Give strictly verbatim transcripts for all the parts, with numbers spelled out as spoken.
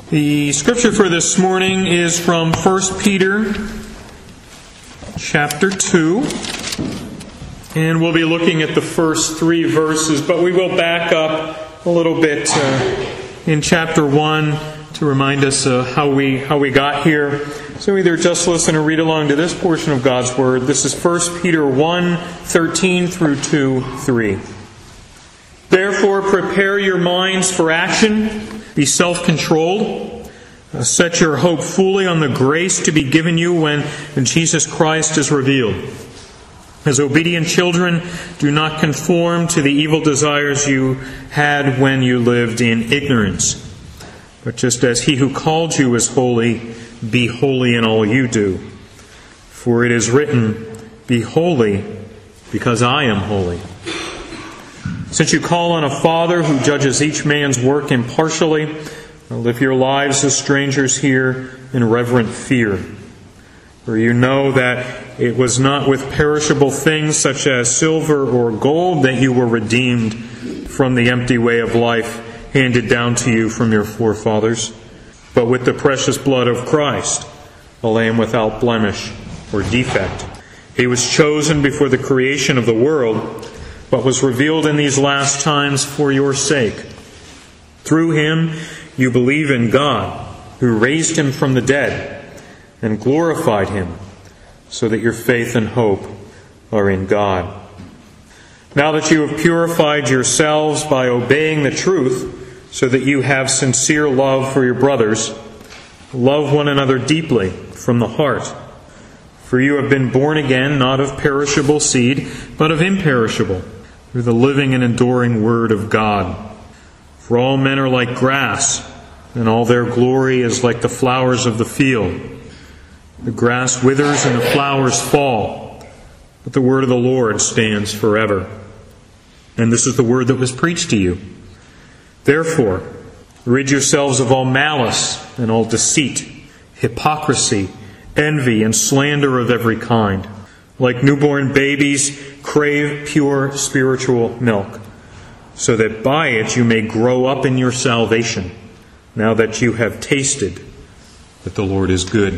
The scripture for this morning is from First Peter chapter two. And we'll be looking at the first three verses, but we will back up a little bit uh, in chapter one to remind us uh, how we how we got here. So either just listen or read along to this portion of God's Word. This is First Peter one, thirteen through two, three. Therefore, prepare your minds for action. Be self-controlled. Uh, set your hope fully on the grace to be given you when, when Jesus Christ is revealed. As obedient children, do not conform to the evil desires you had when you lived in ignorance. But just as He who called you is holy, be holy in all you do. For it is written, be holy, because I am holy. Since you call on a Father who judges each man's work impartially, live your lives as strangers here in reverent fear. For you know that it was not with perishable things such as silver or gold that you were redeemed from the empty way of life handed down to you from your forefathers, but with the precious blood of Christ, a lamb without blemish or defect. He was chosen before the creation of the world, but was revealed in these last times for your sake. Through Him you believe in God, who raised Him from the dead and glorified Him, so that your faith and hope are in God. Now that you have purified yourselves by obeying the truth, so that you have sincere love for your brothers, love one another deeply from the heart. For you have been born again, not of perishable seed, but of imperishable, through the living and enduring Word of God. For all men are like grass, and all their glory is like the flowers of the field. The grass withers and the flowers fall, but the word of the Lord stands forever. And this is the word that was preached to you. Therefore, rid yourselves of all malice and all deceit, hypocrisy, envy, and slander of every kind. Like newborn babies, crave pure spiritual milk, so that by it you may grow up in your salvation, now that you have tasted that the Lord is good.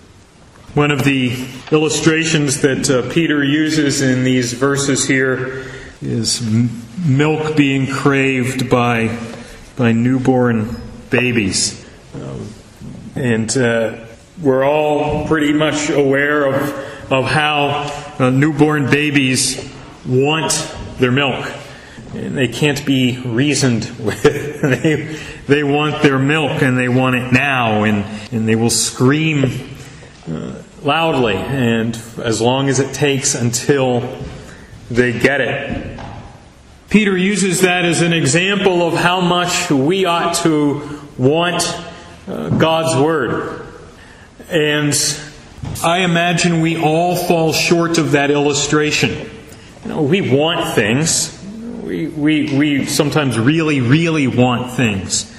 One of the illustrations that uh, Peter uses in these verses here is m- milk being craved by by newborn babies. Um, and uh, we're all pretty much aware of of how uh, newborn babies want their milk. And they can't be reasoned with. they, they want their milk and they want it now. And, and they will scream uh, loudly and as long as it takes until they get it. Peter uses that as an example of how much we ought to want uh, God's Word. And I imagine we all fall short of that illustration. You know, we want things. We, we, we sometimes really, really want things.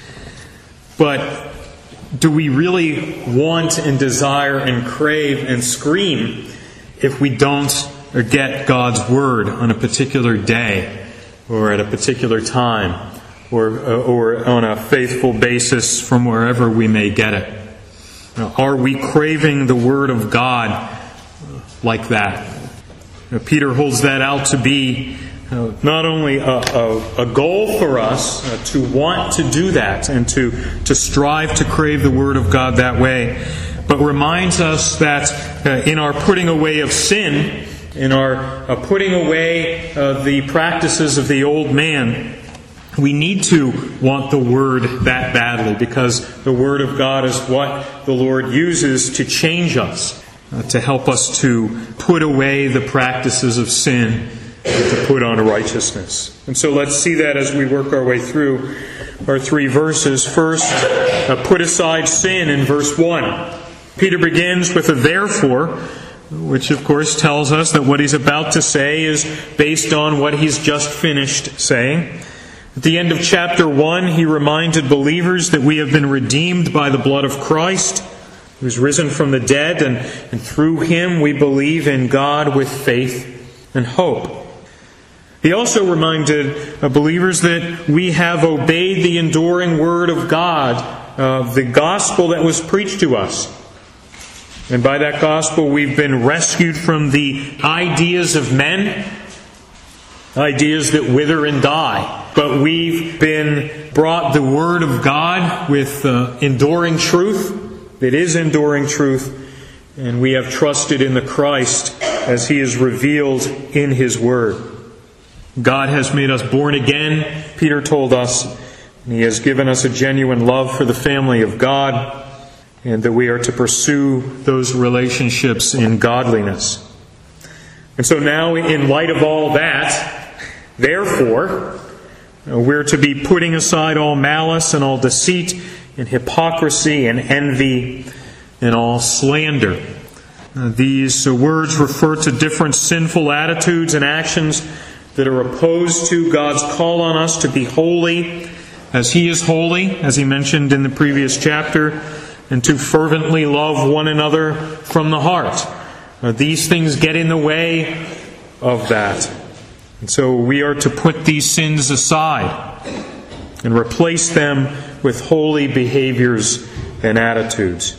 But do we really want and desire and crave and scream if we don't get God's Word on a particular day or at a particular time or, or on a faithful basis from wherever we may get it? Are we craving the Word of God like that? Peter holds that out to be uh, not only a, a, a goal for us uh, to want to do that and to, to strive to crave the Word of God that way, but reminds us that uh, in our putting away of sin, in our uh, putting away uh, the practices of the old man, we need to want the Word that badly, because the Word of God is what the Lord uses to change us, uh, to help us to put away the practices of sin and to put on righteousness. And so let's see that as we work our way through our three verses. First, uh, put aside sin in verse one. Peter begins with a therefore, which of course tells us that what he's about to say is based on what he's just finished saying. At the end of chapter one, he reminded believers that we have been redeemed by the blood of Christ, who is risen from the dead, and, and through Him we believe in God with faith and hope. He also reminded believers that we have obeyed the enduring Word of God uh, the gospel that was preached to us. And by that gospel, we've been rescued from the ideas of men, ideas that wither and die. But we've been brought the Word of God with uh, enduring truth. It is enduring truth. And we have trusted in the Christ as He is revealed in His Word. God has made us born again, Peter told us. And He has given us a genuine love for the family of God, and that we are to pursue those relationships in godliness. And so now, in light of all that, therefore, we're to be putting aside all malice and all deceit and hypocrisy and envy and all slander. These words refer to different sinful attitudes and actions that are opposed to God's call on us to be holy as He is holy, as He mentioned in the previous chapter, and to fervently love one another from the heart. Now, these things get in the way of that. And so we are to put these sins aside and replace them with holy behaviors and attitudes.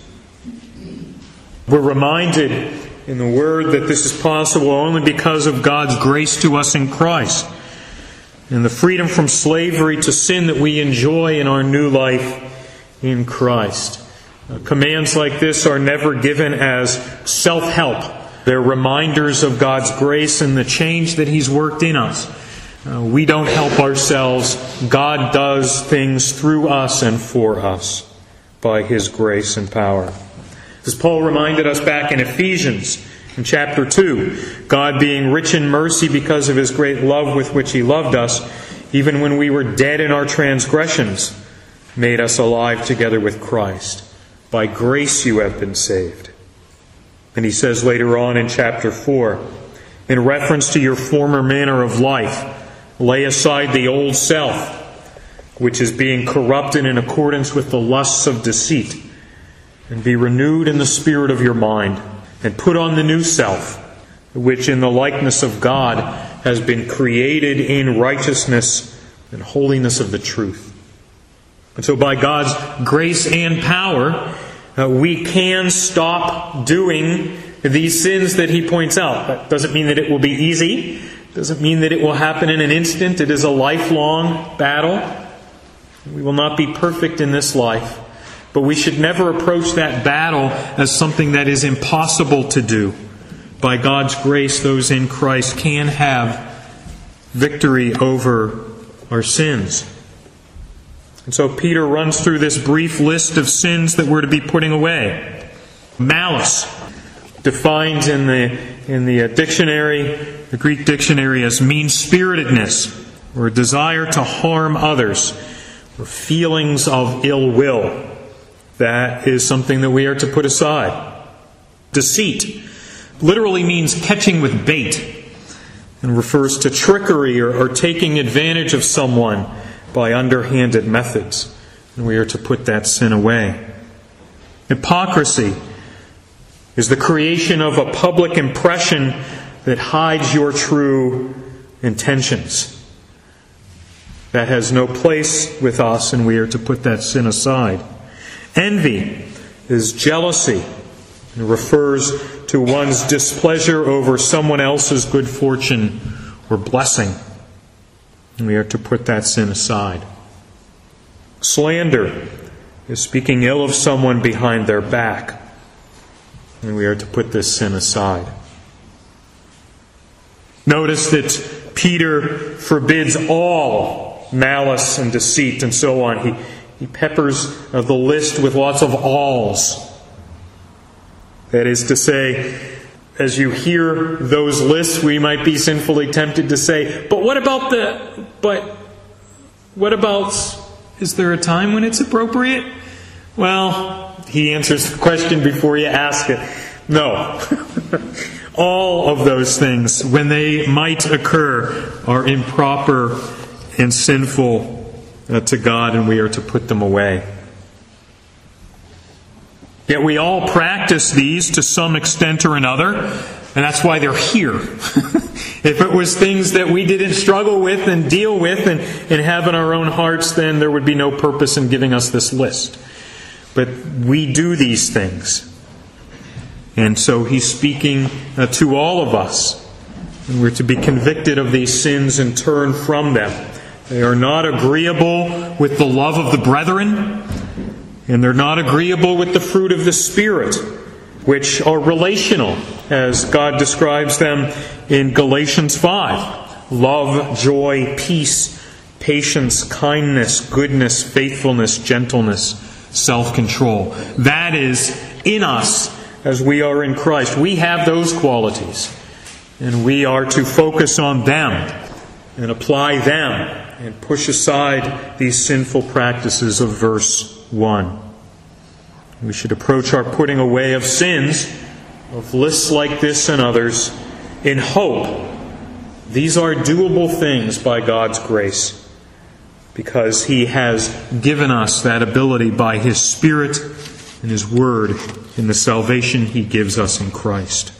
We're reminded in the Word that this is possible only because of God's grace to us in Christ, and the freedom from slavery to sin that we enjoy in our new life in Christ. Uh, commands like this are never given as self-help. They're reminders of God's grace and the change that He's worked in us. Uh, we don't help ourselves. God does things through us and for us by His grace and power. As Paul reminded us back in Ephesians, in chapter two, God being rich in mercy because of His great love with which He loved us, even when we were dead in our transgressions, made us alive together with Christ. By grace you have been saved. And he says later on in chapter four, in reference to your former manner of life, lay aside the old self, which is being corrupted in accordance with the lusts of deceit, and be renewed in the spirit of your mind, and put on the new self, which in the likeness of God has been created in righteousness and holiness of the truth. And so by God's grace and power, uh, we can stop doing these sins that He points out. That doesn't mean that it will be easy. It doesn't mean that it will happen in an instant. It is a lifelong battle. We will not be perfect in this life. But we should never approach that battle as something that is impossible to do. By God's grace, those in Christ can have victory over our sins. And so Peter runs through this brief list of sins that we're to be putting away. Malice, defined in the in the dictionary, the Greek dictionary, as mean-spiritedness, or a desire to harm others, or feelings of ill will. That is something that we are to put aside. Deceit literally means catching with bait, and refers to trickery or, or taking advantage of someone by underhanded methods. And we are to put that sin away. Hypocrisy is the creation of a public impression that hides your true intentions. That has no place with us, and we are to put that sin aside. Envy is jealousy. It refers to one's displeasure over someone else's good fortune or blessing. And we are to put that sin aside. Slander is speaking ill of someone behind their back. And we are to put this sin aside. Notice that Peter forbids all malice and deceit and so on. He, he peppers the list with lots of alls. That is to say, as you hear those lists, we might be sinfully tempted to say, but what about the, but what about, is there a time when it's appropriate? Well, he answers the question before you ask it. No. All of those things, when they might occur, are improper and sinful uh, to God, and we are to put them away. Yet we all practice these to some extent or another, and that's why they're here. If it was things that we didn't struggle with and deal with and, and have in our own hearts, then there would be no purpose in giving us this list. But we do these things. And so he's speaking uh, to all of us. And we're to be convicted of these sins and turn from them. They are not agreeable with the love of the brethren, and they're not agreeable with the fruit of the Spirit, which are relational, as God describes them in Galatians five. Love, joy, peace, patience, kindness, goodness, faithfulness, gentleness, self-control. That is in us as we are in Christ. We have those qualities, and we are to focus on them and apply them and push aside these sinful practices of verse one. We should approach our putting away of sins, of lists like this and others, in hope. These are doable things by God's grace, because He has given us that ability by His Spirit and His Word in the salvation He gives us in Christ.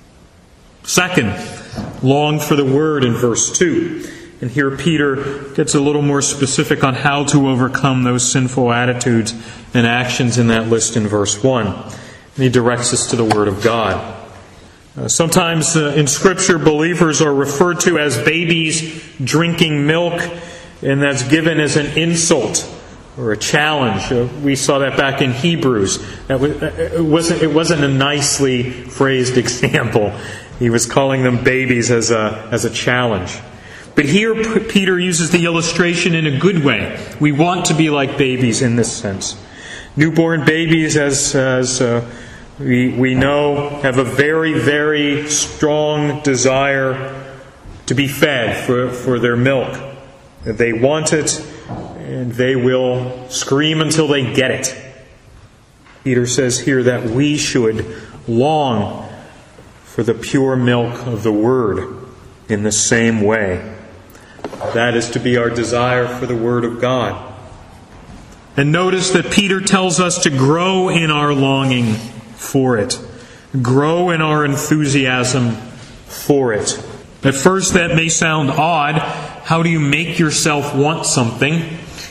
Second, long for the Word in verse two. And here Peter gets a little more specific on how to overcome those sinful attitudes and actions in that list in verse one. And he directs us to the Word of God. Uh, sometimes uh, in Scripture, believers are referred to as babies drinking milk, and that's given as an insult or a challenge. Uh, we saw that back in Hebrews. That was, uh, it wasn't, it wasn't a nicely phrased example. He was calling them babies as a, as a challenge. But here Peter uses the illustration in a good way. We want to be like babies in this sense. Newborn babies, as, as uh, we, we know, have a very, very strong desire to be fed for, for their milk. They want it, and they will scream until they get it. Peter says here that we should long for the pure milk of the Word in the same way. That is to be our desire for the Word of God. And notice that Peter tells us to grow in our longing for it. Grow in our enthusiasm for it. At first that may sound odd. How do you make yourself want something?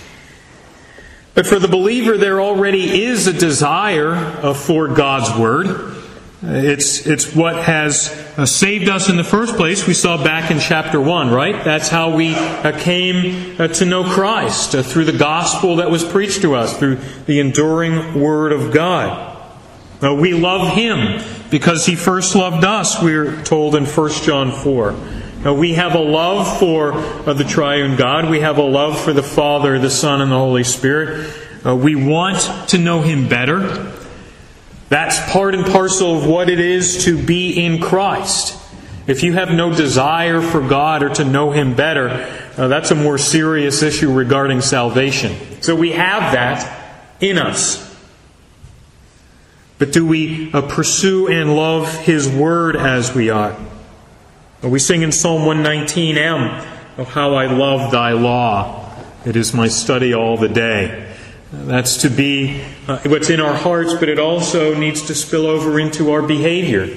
But for the believer, there already is a desire for God's Word. It's it's what has saved us in the first place. We saw back in chapter one, right? That's how we came to know Christ, through the gospel that was preached to us, through the enduring Word of God. We love Him because He first loved us, we're told in First John four. We have a love for the triune God. We have a love for the Father, the Son, and the Holy Spirit. We want to know Him better. That's part and parcel of what it is to be in Christ. If you have no desire for God or to know Him better, uh, that's a more serious issue regarding salvation. So we have that in us. But do we uh, pursue and love His Word as we ought? We sing in Psalm one nineteen M, "Oh, how I love Thy law. It is my study all the day." That's to be uh, what's in our hearts, but it also needs to spill over into our behavior.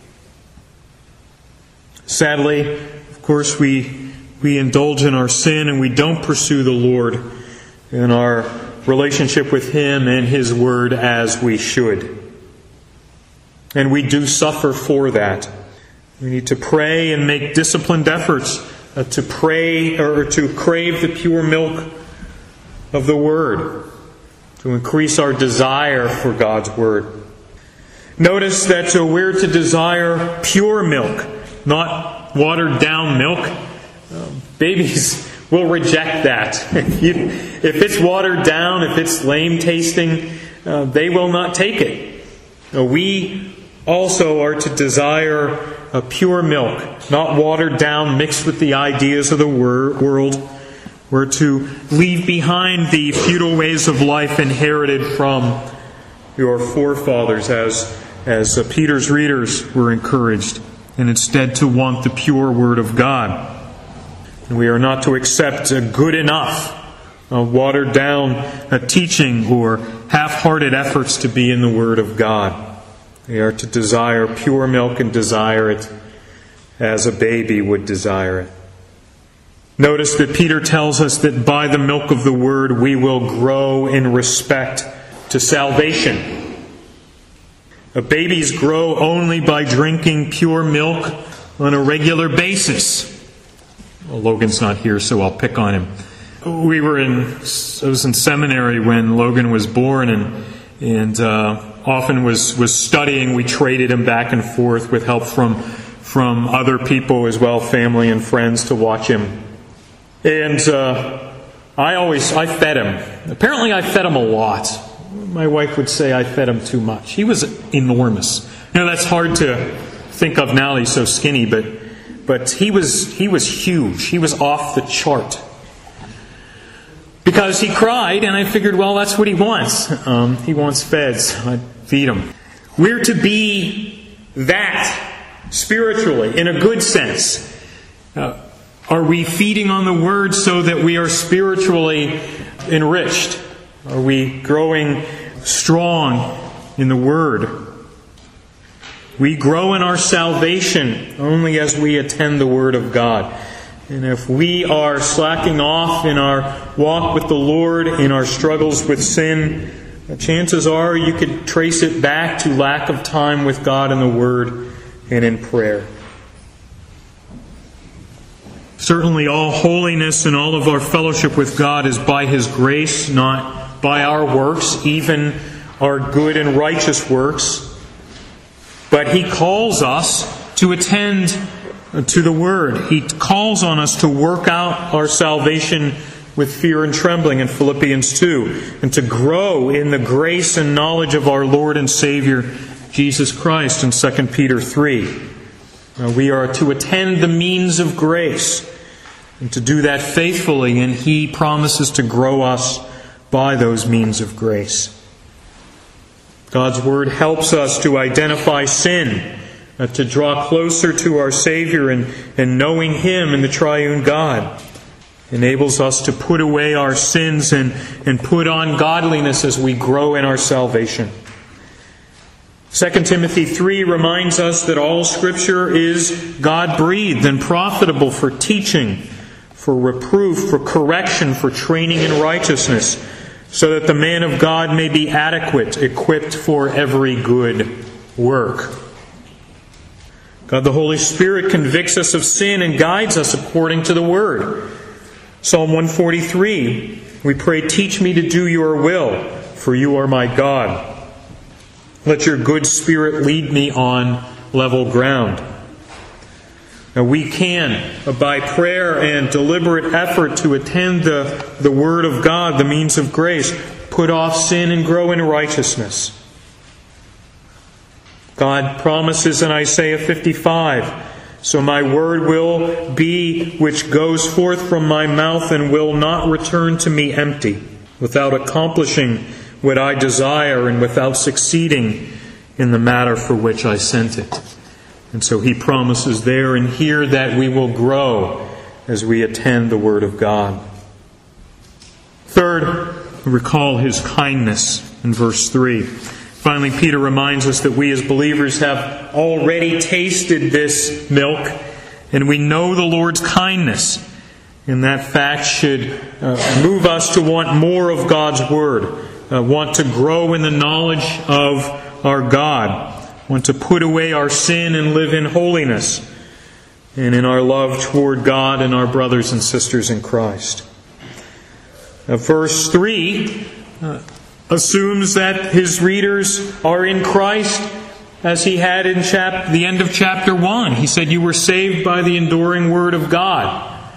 Sadly, of course, we we indulge in our sin and we don't pursue the Lord in our relationship with Him and His Word as we should. And we do suffer for that. We need to pray and make disciplined efforts uh, to pray or to crave the pure milk of the Word, to increase our desire for God's Word. Notice that uh, we're to desire pure milk, not watered down milk. Um, babies will reject that. If it's watered down, if it's lame tasting, uh, they will not take it. Uh, we also are to desire a pure milk, not watered down, mixed with the ideas of the wor- world. We're to leave behind the futile ways of life inherited from your forefathers, as, as uh, Peter's readers were encouraged, and instead to want the pure Word of God. And we are not to accept a good enough, a watered down a teaching or half-hearted efforts to be in the Word of God. We are to desire pure milk and desire it as a baby would desire it. Notice that Peter tells us that by the milk of the Word we will grow in respect to salvation. Uh, babies grow only by drinking pure milk on a regular basis. Well, Logan's not here, so I'll pick on him. We were in, I was in seminary when Logan was born, and and uh, often was, was studying. We traded him back and forth with help from from other people as well, family and friends, to watch him. And uh, I always, I fed him. Apparently I fed him a lot. My wife would say I fed him too much. He was enormous. You know, that's hard to think of now, he's so skinny, but but he was he was huge. He was off the chart. Because he cried, and I figured, well, that's what he wants. Um, he wants feds. I'd feed him. We're to be that spiritually, in a good sense. Uh, are we feeding on the Word so that we are spiritually enriched? Are we growing strong in the Word? We grow in our salvation only as we attend the Word of God. And if we are slacking off in our walk with the Lord, in our struggles with sin, chances are you could trace it back to lack of time with God in the Word and in prayer. Certainly all holiness and all of our fellowship with God is by His grace, not by our works, even our good and righteous works. But He calls us to attend to the Word. He calls on us to work out our salvation with fear and trembling in Philippians two, and to grow in the grace and knowledge of our Lord and Savior, Jesus Christ, in Second Peter three. Uh, we are to attend the means of grace, and to do that faithfully, and He promises to grow us by those means of grace. God's Word helps us to identify sin, Uh, to draw closer to our Savior and, and knowing Him and the triune God. Enables us to put away our sins and, and put on godliness as we grow in our salvation. Second Timothy three reminds us that all Scripture is God-breathed and profitable for teaching, for reproof, for correction, for training in righteousness, so that the man of God may be adequate, equipped for every good work. God the Holy Spirit convicts us of sin and guides us according to the Word. Psalm one forty-three, we pray, "Teach me to do your will, for you are my God. Let your good Spirit lead me on level ground." Now we can, by prayer and deliberate effort to attend the, the Word of God, the means of grace, put off sin and grow in righteousness. God promises in Isaiah fifty-five, "So my word will be which goes forth from my mouth and will not return to me empty, without accomplishing what I desire and without succeeding in the matter for which I sent it." And so He promises there and here that we will grow as we attend the Word of God. Third, recall His kindness in verse three. Finally, Peter reminds us that we as believers have already tasted this milk, and we know the Lord's kindness. And that fact should uh, move us to want more of God's Word, uh, want to grow in the knowledge of our God, want to put away our sin and live in holiness, and in our love toward God and our brothers and sisters in Christ. Now, verse three uh, assumes that his readers are in Christ, as he had in chap- the end of chapter one. He said, "You were saved by the enduring Word of God."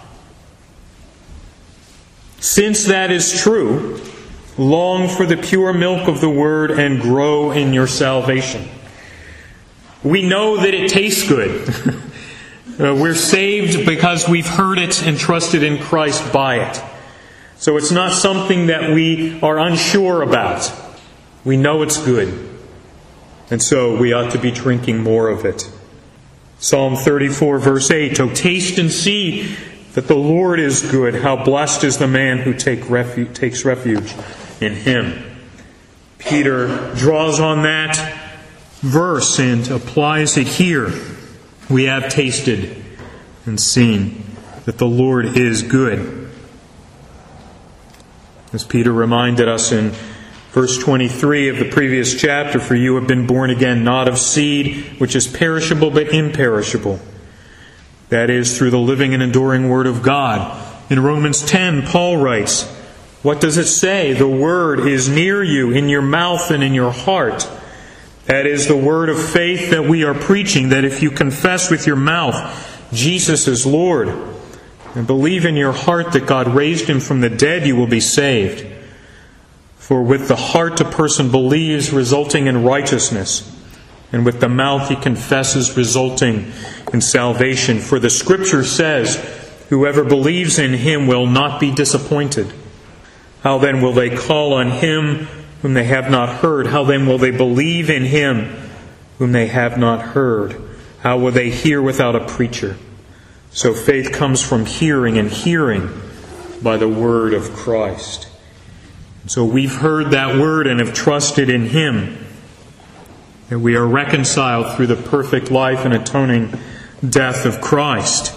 Since that is true, long for the pure milk of the Word and grow in your salvation. We know that it tastes good. uh, we're saved because we've heard it and trusted in Christ by it. So it's not something that we are unsure about. We know it's good. And so we ought to be drinking more of it. Psalm thirty-four, verse eight, "Oh, taste and see that the Lord is good. How blessed is the man who take refu- takes refuge in Him." Peter draws on that verse and applies it here. We have tasted and seen that the Lord is good. As Peter reminded us in Verse twenty-three of the previous chapter, for you have been born again, not of seed which is perishable but imperishable. That is, through the living and enduring Word of God. In Romans ten, Paul writes, what does it say? The Word is near you, in your mouth and in your heart. That is the word of faith that we are preaching, that if you confess with your mouth Jesus is Lord, and believe in your heart that God raised Him from the dead, you will be saved. For with the heart a person believes, resulting in righteousness, and with the mouth he confesses, resulting in salvation. For the Scripture says, whoever believes in Him will not be disappointed. How then will they call on Him whom they have not heard? How then will they believe in Him whom they have not heard? How will they hear without a preacher? So faith comes from hearing, and hearing by the word of Christ. So we've heard that word and have trusted in Him, that we are reconciled through the perfect life and atoning death of Christ.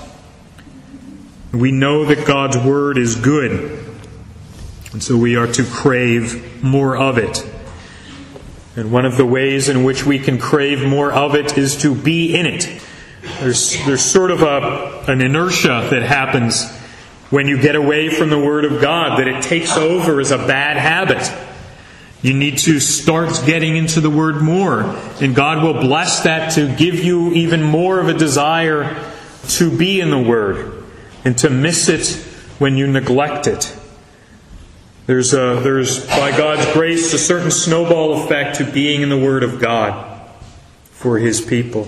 We know that God's word is good, and so we are to crave more of it. And one of the ways in which we can crave more of it is to be in it. There's, there's sort of a, an inertia that happens when you get away from the Word of God, that it takes over as a bad habit. You need to start getting into the Word more, and God will bless that to give you even more of a desire to be in the Word and to miss it when you neglect it. There's, a, there's by God's grace, a certain snowball effect to being in the Word of God for His people.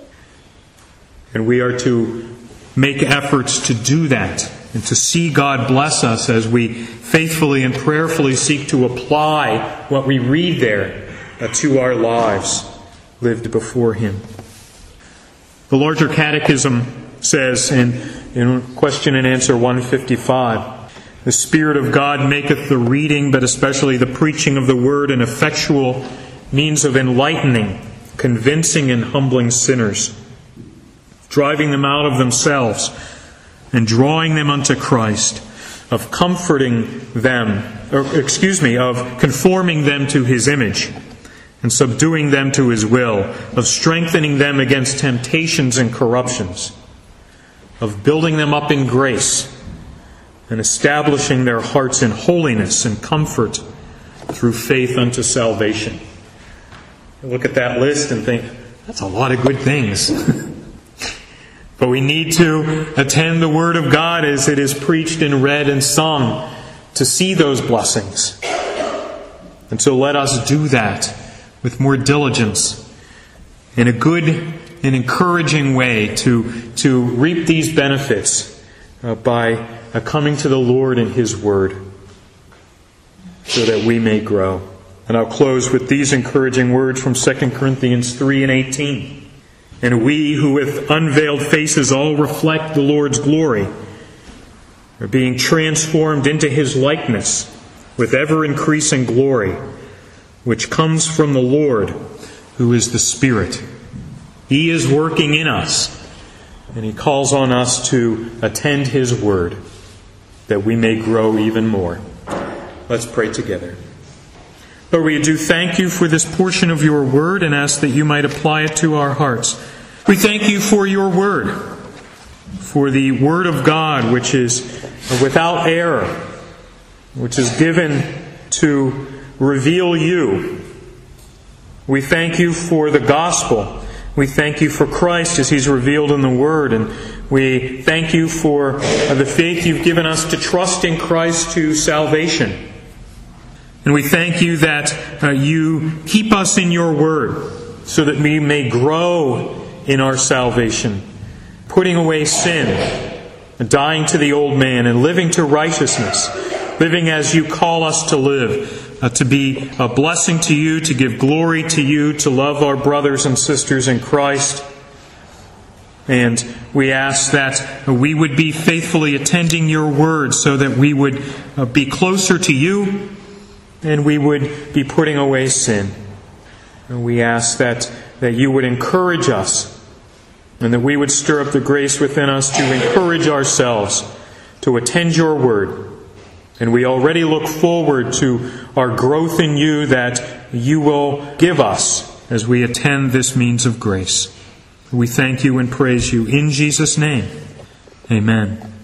And we are to make efforts to do that, and to see God bless us as we faithfully and prayerfully seek to apply what we read there to our lives lived before Him. The larger catechism says in, in question and answer one fifty-five, the Spirit of God maketh the reading, but especially the preaching of the Word, an effectual means of enlightening, convincing and humbling sinners, driving them out of themselves and drawing them unto Christ, of comforting them, or excuse me, of conforming them to His image and subduing them to His will, of strengthening them against temptations and corruptions, of building them up in grace and establishing their hearts in holiness and comfort through faith unto salvation. You look at that list and think, that's a lot of good things. But we need to attend the Word of God as it is preached and read and sung to see those blessings. And so let us do that with more diligence, in a good and encouraging way to, to reap these benefits uh, by uh, coming to the Lord in His Word, so that we may grow. And I'll close with these encouraging words from Second Corinthians three and eighteen. And we who with unveiled faces all reflect the Lord's glory are being transformed into His likeness with ever-increasing glory, which comes from the Lord, who is the Spirit. He is working in us, and He calls on us to attend His Word, that we may grow even more. Let's pray together. Lord, we do thank You for this portion of Your Word and ask that You might apply it to our hearts. We thank You for Your Word, for the Word of God, which is without error, which is given to reveal You. We thank You for the gospel. We thank You for Christ as He's revealed in the Word. And we thank You for the faith You've given us to trust in Christ to salvation. And we thank You that uh, You keep us in Your Word so that we may grow in our salvation, putting away sin, dying to the old man, and living to righteousness, living as You call us to live, uh, to be a blessing to You, to give glory to You, to love our brothers and sisters in Christ. And we ask that we would be faithfully attending Your Word so that we would uh, be closer to You, and we would be putting away sin. And we ask that, that You would encourage us, and that we would stir up the grace within us to encourage ourselves to attend Your Word, And we already look forward to our growth in you that you will give us as we attend this means of grace. We thank you and praise you in Jesus' name. Amen.